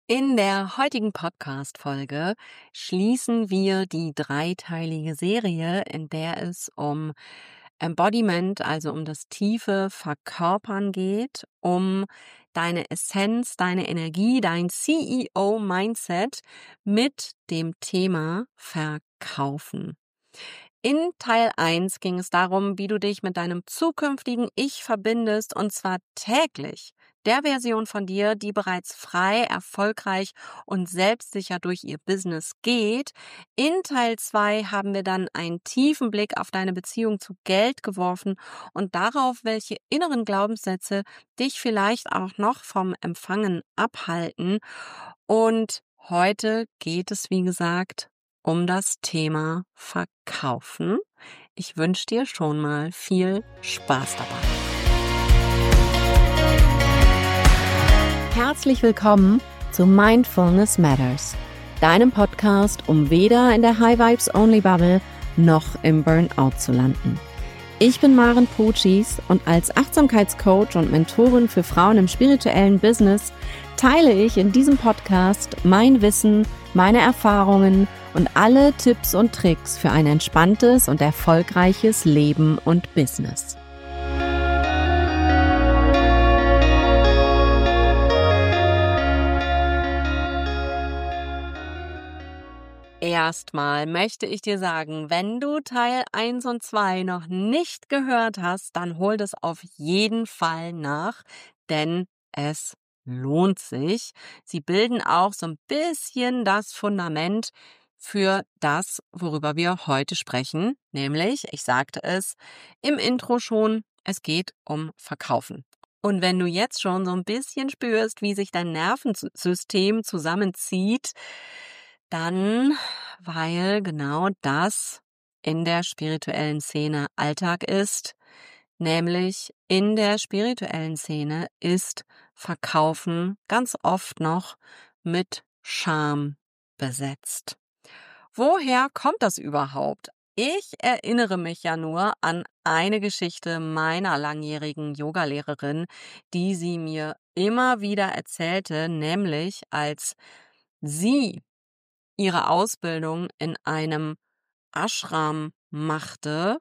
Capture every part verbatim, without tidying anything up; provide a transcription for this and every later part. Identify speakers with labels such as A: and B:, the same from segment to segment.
A: In der heutigen Podcast-Folge schließen wir die dreiteilige Serie, in der es um Embodiment, also um das tiefe Verkörpern geht, um deine Essenz, deine Energie, dein C E O-Mindset mit dem Thema Verkaufen. In Teil eins ging es darum, wie du dich mit deinem zukünftigen Ich verbindest, und zwar täglich, der Version von dir, die bereits frei, erfolgreich und selbstsicher durch ihr Business geht. In Teil zwei haben wir dann einen tiefen Blick auf deine Beziehung zu Geld geworfen und darauf, welche inneren Glaubenssätze dich vielleicht auch noch vom Empfangen abhalten. Und heute geht es, wie gesagt, um das Thema Verkaufen. Ich wünsche dir schon mal viel Spaß dabei. Herzlich willkommen zu Mindfulness Matters, deinem Podcast, um weder in der High Vibes Only Bubble noch im Burnout zu landen. Ich bin Maren Pucis und als Achtsamkeitscoach und Mentorin für Frauen im spirituellen Business teile ich in diesem Podcast mein Wissen, meine Erfahrungen und alle Tipps und Tricks für ein entspanntes und erfolgreiches Leben und Business. Erstmal möchte ich dir sagen, wenn du Teil eins und zwei noch nicht gehört hast, dann hol das auf jeden Fall nach, denn es lohnt sich. Sie bilden auch so ein bisschen das Fundament für das, worüber wir heute sprechen, nämlich, ich sagte es im Intro schon, es geht um Verkaufen. Und wenn du jetzt schon so ein bisschen spürst, wie sich dein Nervensystem zusammenzieht, dann, weil genau das in der spirituellen Szene Alltag ist, nämlich in der spirituellen Szene ist Verkaufen ganz oft noch mit Scham besetzt. Woher kommt das überhaupt? Ich erinnere mich ja nur an eine Geschichte meiner langjährigen Yogalehrerin, die sie mir immer wieder erzählte, nämlich als sie ihre Ausbildung in einem Ashram machte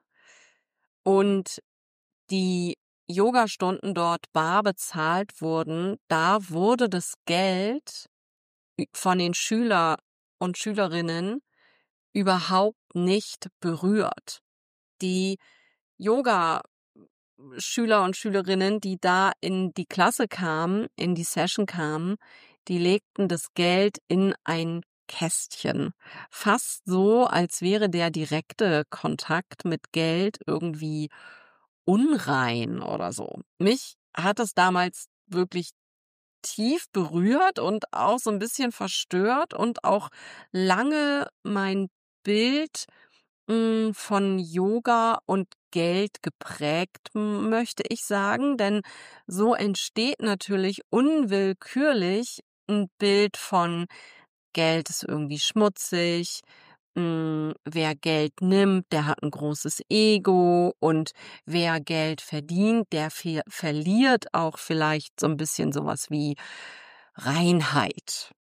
A: und die Yogastunden dort bar bezahlt wurden, da wurde das Geld von den Schüler und Schülerinnen überhaupt nicht berührt. Die Yoga-Schüler und Schülerinnen, die da in die Klasse kamen, in die Session kamen, die legten das Geld in ein Kästchen. Fast so, als wäre der direkte Kontakt mit Geld irgendwie unrein oder so. Mich hat es damals wirklich tief berührt und auch so ein bisschen verstört und auch lange mein Bild hm, von Yoga und Geld geprägt, m möchte ich sagen, denn so entsteht natürlich unwillkürlich ein Bild von Geld ist irgendwie schmutzig, hm, wer Geld nimmt, der hat ein großes Ego und wer Geld verdient, der ver verliert auch vielleicht so ein bisschen sowas wie Reinheit.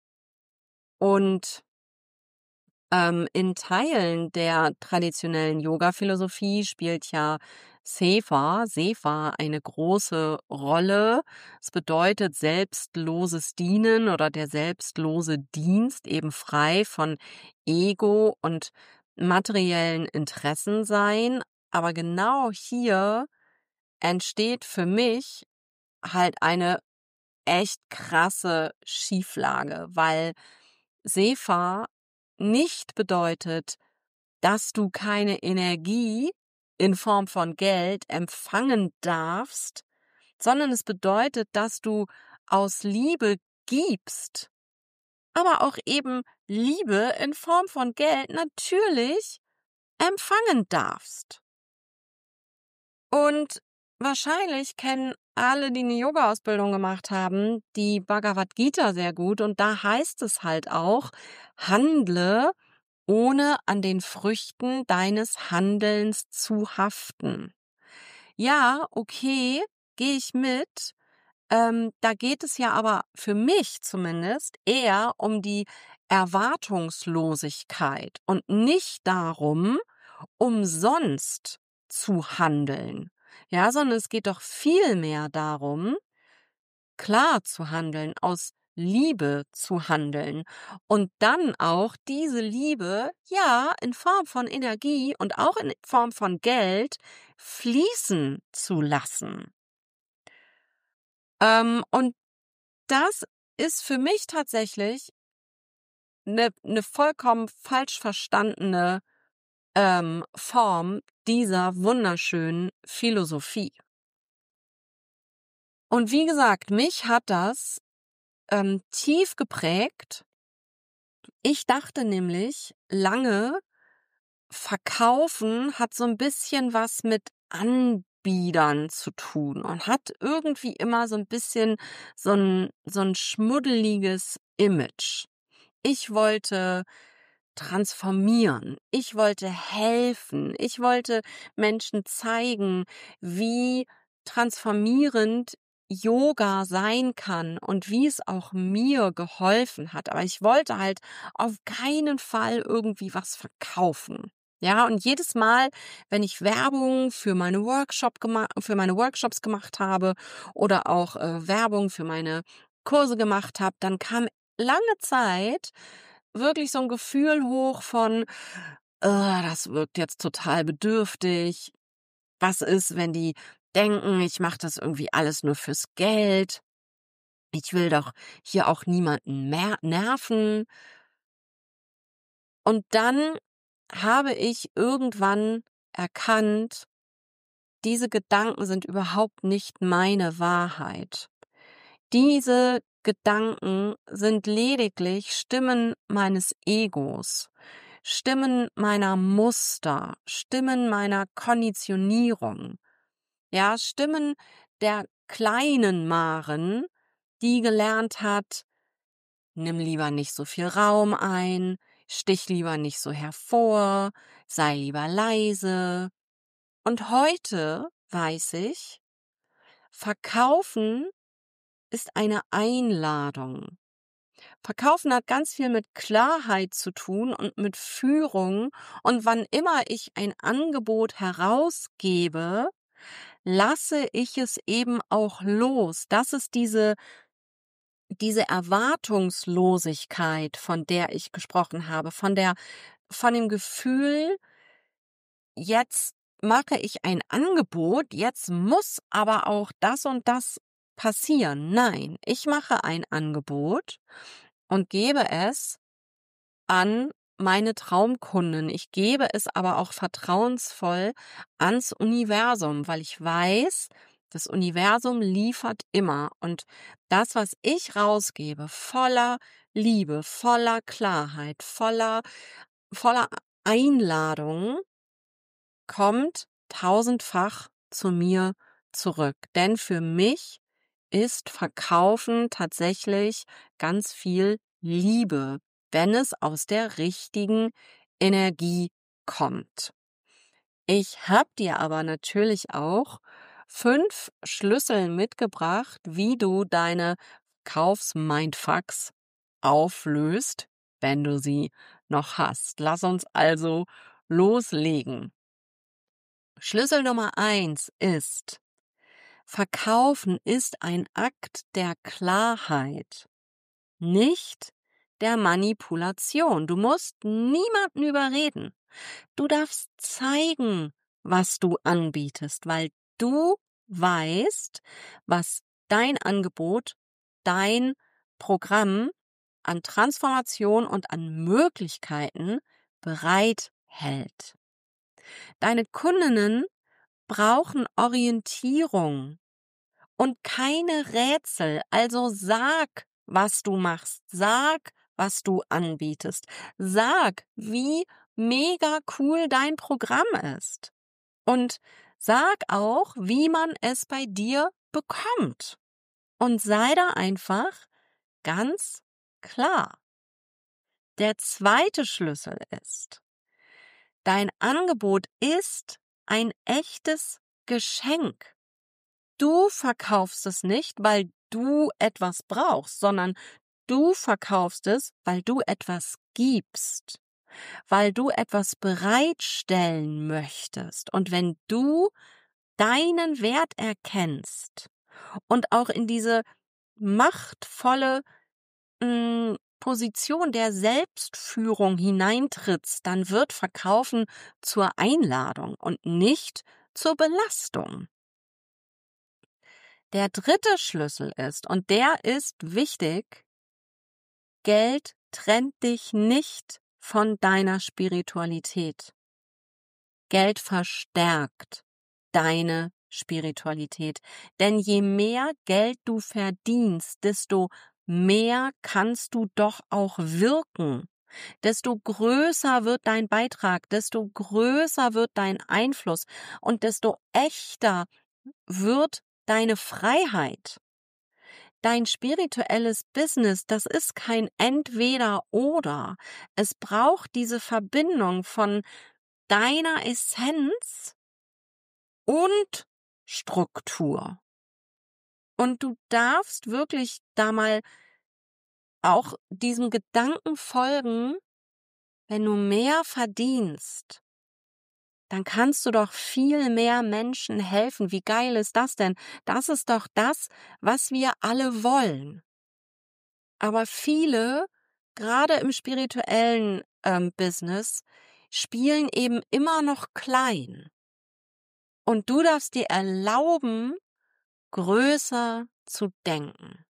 A: Und ähm, in Teilen der traditionellen Yoga-Philosophie spielt ja Sefa, Sefa eine große Rolle. Es bedeutet selbstloses Dienen oder der selbstlose Dienst, eben frei von Ego und materiellen Interessen sein. Aber genau hier entsteht für mich halt eine echt krasse Schieflage, weil Sefa nicht bedeutet, dass du keine Energie in Form von Geld empfangen darfst, sondern es bedeutet, dass du aus Liebe gibst, aber auch eben Liebe in Form von Geld natürlich empfangen darfst. Und wahrscheinlich kennen alle, die eine Yoga-Ausbildung gemacht haben, die Bhagavad Gita sehr gut. Und da heißt es halt auch, handle, ohne an den Früchten deines Handelns zu haften. Ja, okay, gehe ich mit. Ähm, da geht es ja aber für mich zumindest eher um die Erwartungslosigkeit und nicht darum, umsonst zu handeln. Ja, sondern es geht doch vielmehr darum, klar zu handeln, aus Liebe zu handeln und dann auch diese Liebe, ja, in Form von Energie und auch in Form von Geld fließen zu lassen. Ähm, und das ist für mich tatsächlich eine 'ne vollkommen falsch verstandene, ähm, Form dieser wunderschönen Philosophie. Und wie gesagt, mich hat das, ähm, tief geprägt. Ich dachte nämlich lange, Verkaufen hat so ein bisschen was mit Anbiedern zu tun und hat irgendwie immer so ein bisschen so ein so ein schmuddeliges Image. Ich wollte transformieren. Ich wollte helfen. Ich wollte Menschen zeigen, wie transformierend Yoga sein kann und wie es auch mir geholfen hat. Aber ich wollte halt auf keinen Fall irgendwie was verkaufen. Ja, und jedes Mal, wenn ich Werbung für meine Workshop gema für meine Workshops gemacht habe oder auch äh, Werbung für meine Kurse gemacht habe, dann kam lange Zeit wirklich so ein Gefühl hoch von: „Ah, das wirkt jetzt total bedürftig. Was ist, wenn die denken, ich mache das irgendwie alles nur fürs Geld? Ich will doch hier auch niemanden mehr nerven.“ Und dann habe ich irgendwann erkannt, diese Gedanken sind überhaupt nicht meine Wahrheit. Diese Gedanken sind lediglich Stimmen meines Egos, Stimmen meiner Muster, Stimmen meiner Konditionierung, ja, Stimmen der kleinen Maren, die gelernt hat: Nimm lieber nicht so viel Raum ein, stich lieber nicht so hervor, sei lieber leise. Und heute weiß ich, Verkaufen ist eine Einladung. Verkaufen hat ganz viel mit Klarheit zu tun und mit Führung. Und wann immer ich ein Angebot herausgebe, lasse ich es eben auch los. Das ist diese, diese Erwartungslosigkeit, von der ich gesprochen habe, von der, von dem Gefühl, jetzt mache ich ein Angebot, jetzt muss aber auch das und das passieren. Nein, ich mache ein Angebot und gebe es an meine Traumkunden. Ich gebe es aber auch vertrauensvoll ans Universum, weil ich weiß, das Universum liefert immer. Und das, was ich rausgebe, voller Liebe, voller Klarheit, voller, voller Einladung, kommt tausendfach zu mir zurück. Denn für mich ist Verkaufen tatsächlich ganz viel Liebe, wenn es aus der richtigen Energie kommt. Ich habe dir aber natürlich auch fünf Schlüssel mitgebracht, wie du deine Kaufs-Mindfucks auflöst, wenn du sie noch hast. Lass uns also loslegen. Schlüssel Nummer eins ist: Verkaufen ist ein Akt der Klarheit, nicht der Manipulation. Du musst niemanden überreden. Du darfst zeigen, was du anbietest, weil du weißt, was dein Angebot, dein Programm an Transformation und an Möglichkeiten bereithält. Deine Kundinnen brauchen Orientierung und keine Rätsel. Also sag, was du machst. Sag, was du anbietest. Sag, wie mega cool dein Programm ist. Und sag auch, wie man es bei dir bekommt. Und sei da einfach ganz klar. Der zweite Schlüssel ist: Dein Angebot ist ein echtes Geschenk. Du verkaufst es nicht, weil du etwas brauchst, sondern du verkaufst es, weil du etwas gibst, weil du etwas bereitstellen möchtest. Und wenn du deinen Wert erkennst und auch in diese machtvolle mh, Position der Selbstführung hineintrittst, dann wird Verkaufen zur Einladung und nicht zur Belastung. Der dritte Schlüssel ist, und der ist wichtig, Geld trennt dich nicht von deiner Spiritualität. Geld verstärkt deine Spiritualität. Denn je mehr Geld du verdienst, desto mehr kannst du doch auch wirken. Desto größer wird dein Beitrag, desto größer wird dein Einfluss und desto echter wird deine Freiheit. Dein spirituelles Business, das ist kein Entweder-Oder. Es braucht diese Verbindung von deiner Essenz und Struktur. Und du darfst wirklich da mal auch diesem Gedanken folgen, wenn du mehr verdienst, dann kannst du doch viel mehr Menschen helfen. Wie geil ist das denn? Das ist doch das, was wir alle wollen. Aber viele, gerade im spirituellen ähm, Business, spielen eben immer noch klein. Und du darfst dir erlauben, größer zu denken.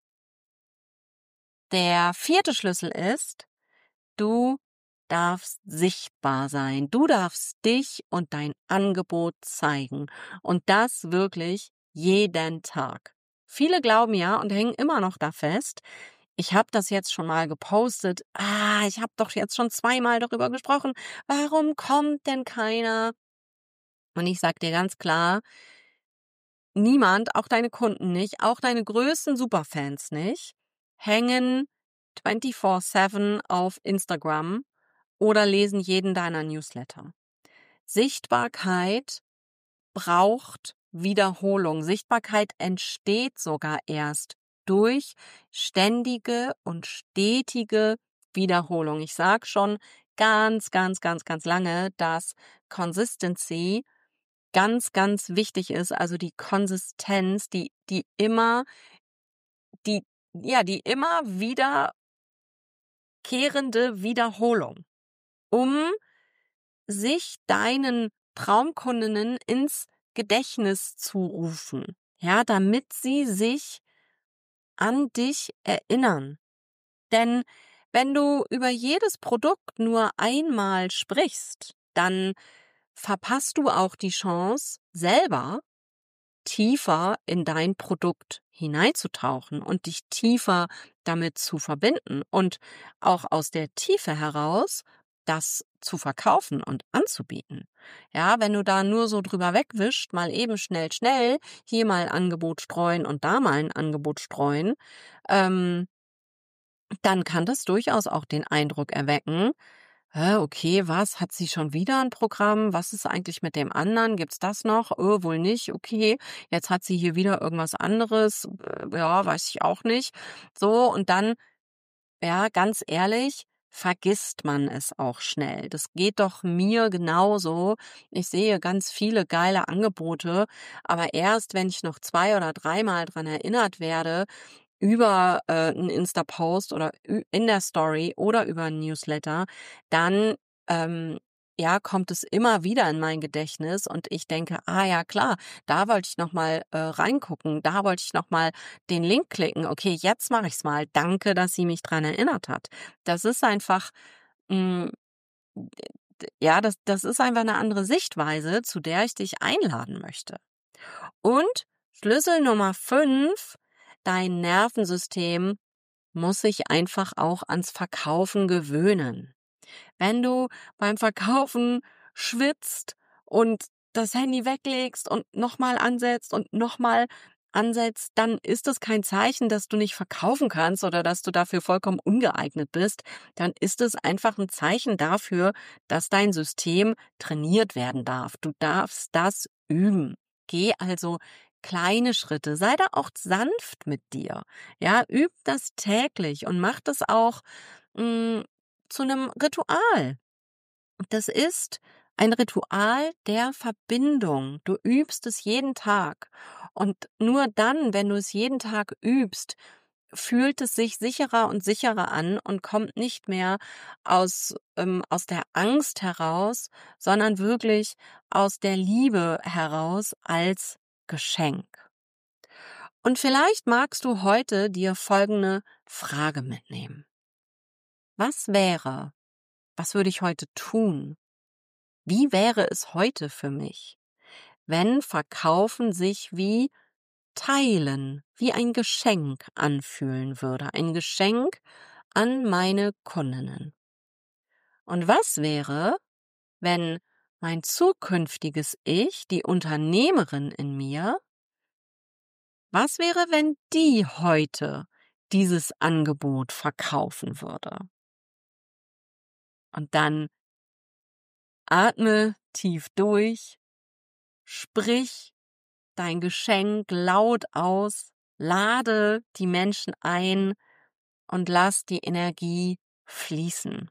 A: Der vierte Schlüssel ist, du darfst sichtbar sein. Du darfst dich und dein Angebot zeigen. Und das wirklich jeden Tag. Viele glauben ja und hängen immer noch da fest, ich habe das jetzt schon mal gepostet. Ah, ich habe doch jetzt schon zweimal darüber gesprochen. Warum kommt denn keiner? Und ich sage dir ganz klar, niemand, auch deine Kunden nicht, auch deine größten Superfans nicht, hängen vierundzwanzig sieben auf Instagram oder lesen jeden deiner Newsletter. Sichtbarkeit braucht Wiederholung. Sichtbarkeit entsteht sogar erst durch ständige und stetige Wiederholung. Ich sage schon ganz, ganz, ganz, ganz lange, dass Consistency ganz, ganz wichtig ist, also die Konsistenz, die, die immer, die, ja, die immer wiederkehrende Wiederholung, um sich deinen Traumkundinnen ins Gedächtnis zu rufen, ja, damit sie sich an dich erinnern. Denn wenn du über jedes Produkt nur einmal sprichst, dann verpasst du auch die Chance, selber tiefer in dein Produkt hineinzutauchen und dich tiefer damit zu verbinden und auch aus der Tiefe heraus das zu verkaufen und anzubieten. Ja, wenn du da nur so drüber wegwischst, mal eben schnell, schnell, hier mal ein Angebot streuen und da mal ein Angebot streuen, ähm, dann kann das durchaus auch den Eindruck erwecken, Hä, okay, was? Hat sie schon wieder ein Programm? Was ist eigentlich mit dem anderen? Gibt's das noch? Äh, wohl nicht. Okay, jetzt hat sie hier wieder irgendwas anderes. Äh, ja, weiß ich auch nicht. So, und dann, ja, ganz ehrlich, vergisst man es auch schnell. Das geht doch mir genauso. Ich sehe ganz viele geile Angebote, aber erst, wenn ich noch zwei oder dreimal dran erinnert werde, über äh, 'n Insta-Post oder ü in der Story oder über 'n Newsletter, dann, ähm, ja, kommt es immer wieder in mein Gedächtnis und ich denke: „Ah ja, klar, da wollte ich noch mal, äh, reingucken, da wollte ich noch mal den Link klicken. Okay, jetzt mache ich's mal. Danke, dass sie mich dran erinnert hat.“ Das ist einfach, hm, d ja, das das ist einfach 'ne andere Sichtweise, zu der ich dich einladen möchte. Und Schlüssel Nummer fünf: Dein Nervensystem muss sich einfach auch ans Verkaufen gewöhnen. Wenn du beim Verkaufen schwitzt und das Handy weglegst und nochmal ansetzt und nochmal ansetzt, dann ist es kein Zeichen, dass du nicht verkaufen kannst oder dass du dafür vollkommen ungeeignet bist. Dann ist es einfach ein Zeichen dafür, dass dein System trainiert werden darf. Du darfst das üben. Geh also kleine Schritte. Sei da auch sanft mit dir. Ja, üb das täglich und mach das auch mh, zu einem Ritual. Das ist ein Ritual der Verbindung. Du übst es jeden Tag. Und nur dann, wenn du es jeden Tag übst, fühlt es sich sicherer und sicherer an und kommt nicht mehr aus, ähm, aus der Angst heraus, sondern wirklich aus der Liebe heraus als Geschenk. Und vielleicht magst du heute dir folgende Frage mitnehmen. Was wäre, was würde ich heute tun? Wie wäre es heute für mich, wenn Verkaufen sich wie Teilen, wie ein Geschenk anfühlen würde, ein Geschenk an meine Kundinnen? Und was wäre, wenn mein zukünftiges Ich, die Unternehmerin in mir, was wäre, wenn die heute dieses Angebot verkaufen würde? Und dann atme tief durch, sprich dein Geschenk laut aus, lade die Menschen ein und lass die Energie fließen.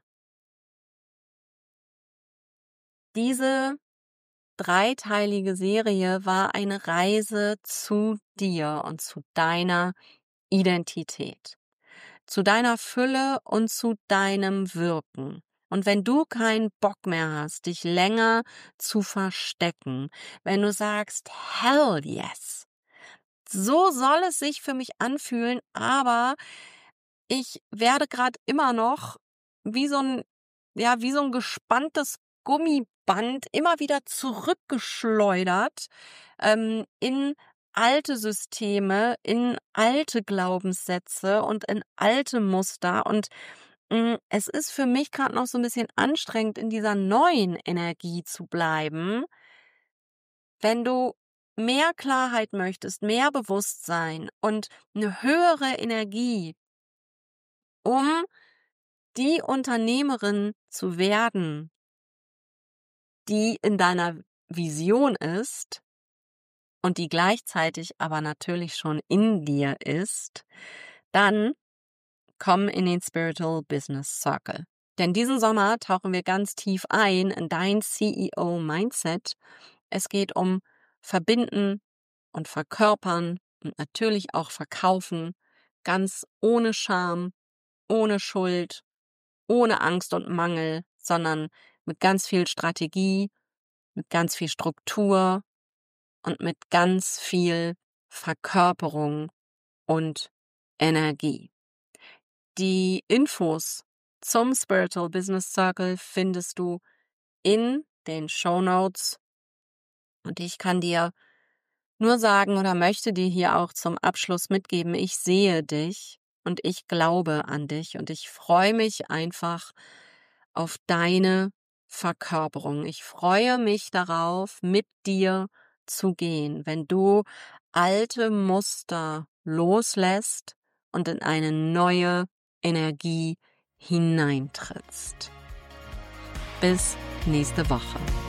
A: Diese dreiteilige Serie war eine Reise zu dir und zu deiner Identität, zu deiner Fülle und zu deinem Wirken. Und wenn du keinen Bock mehr hast, dich länger zu verstecken, wenn du sagst, hell yes, so soll es sich für mich anfühlen, aber ich werde gerade immer noch wie so ein, ja, wie so ein gespanntes Gummiband immer wieder zurückgeschleudert ähm, in alte Systeme, in alte Glaubenssätze und in alte Muster. Und mh, es ist für mich gerade noch so ein bisschen anstrengend, in dieser neuen Energie zu bleiben. Wenn du mehr Klarheit möchtest, mehr Bewusstsein und eine höhere Energie, um die Unternehmerin zu werden, die in deiner Vision ist und die gleichzeitig aber natürlich schon in dir ist, dann komm in den Spiritual Business Circle. Denn diesen Sommer tauchen wir ganz tief ein in dein C E O-Mindset. Es geht um Verbinden und Verkörpern und natürlich auch Verkaufen, ganz ohne Scham, ohne Schuld, ohne Angst und Mangel, sondern mit ganz viel Strategie, mit ganz viel Struktur und mit ganz viel Verkörperung und Energie. Die Infos zum Spiritual Business Circle findest du in den Shownotes und ich kann dir nur sagen oder möchte dir hier auch zum Abschluss mitgeben, ich sehe dich und ich glaube an dich und ich freue mich einfach auf deine Verkörperung. Ich freue mich darauf, mit dir zu gehen, wenn du alte Muster loslässt und in eine neue Energie hineintrittst. Bis nächste Woche.